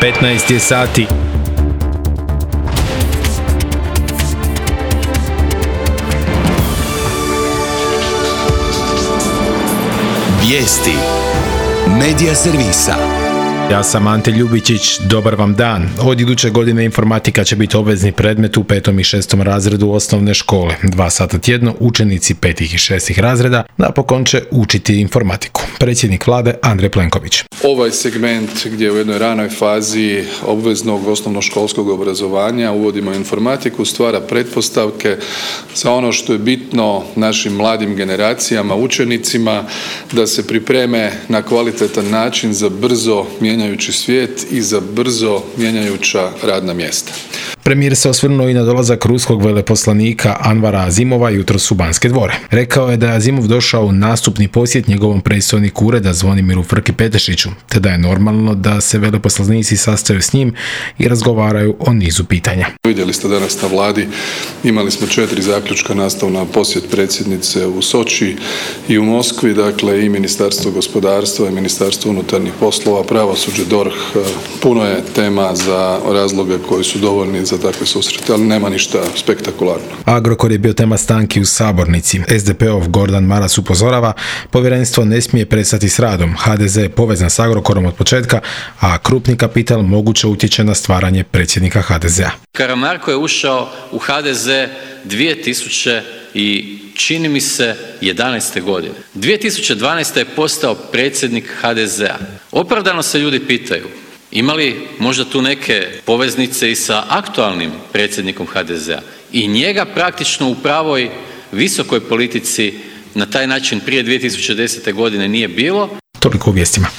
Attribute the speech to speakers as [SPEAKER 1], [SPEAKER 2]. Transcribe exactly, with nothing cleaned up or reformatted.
[SPEAKER 1] petnaest je sati.
[SPEAKER 2] Vijesti Medija servisa.
[SPEAKER 1] Ja sam Ante Ljubičić, dobar vam dan. Od iduće godine informatika će biti obvezni predmet u petom i šestom razredu osnovne škole. Dva sata tjedno učenici petih i šestih razreda napokon će učiti informatiku. Predsjednik vlade Andrej Plenković.
[SPEAKER 3] Ovaj segment gdje u jednoj ranoj fazi obveznog osnovnoškolskog obrazovanja uvodimo informatiku stvara pretpostavke za ono što je bitno našim mladim generacijama, učenicima, da se pripreme na kvalitetan način za brzo mijenjajući svijet i za brzo mijenjajuća radna mjesta.
[SPEAKER 1] Premijer se osvrnuo i na dolazak ruskog veleposlanika Anvara Azimova jutros u Banske dvore. Rekao je da je Azimov došao u nastupni posjet njegovom predstojniku ureda Zvonimiru Frki-Petešiću, te da je normalno da se veleposlanici sastaju s njim i razgovaraju o nizu pitanja.
[SPEAKER 3] Vidjeli ste danas na vladi, imali smo četiri zaključka nastavna posjet predsjednice u Soči i u Moskvi, dakle i Ministarstvo gospodarstva i Ministarstvo unutarnjih poslova, pravosuđe, D O R H, puno je tema za razloge koji su dovoljni za takve susrete, ali nema ništa spektakularno.
[SPEAKER 1] Agrokor je bio tema stanki u sabornici. S D P-ov Gordan Maras upozorava, povjerenstvo ne smije prestati s radom. H D Z je povezan s Agrokorom od početka, a krupni kapital moguće utječe na stvaranje predsjednika H D Z-a.
[SPEAKER 4] Karamarko je ušao u H D Z dvije tisuće i čini mi se jedanaeste godine. dvije tisuće dvanaeste. je postao predsjednik H D Z-a. Opravdano se ljudi pitaju, ima li možda tu neke poveznice i sa aktualnim predsjednikom H D Z-a? I njega praktično u pravoj visokoj politici na taj način prije dvije tisuće desete. godine nije bilo.
[SPEAKER 1] Toliko u vijestima.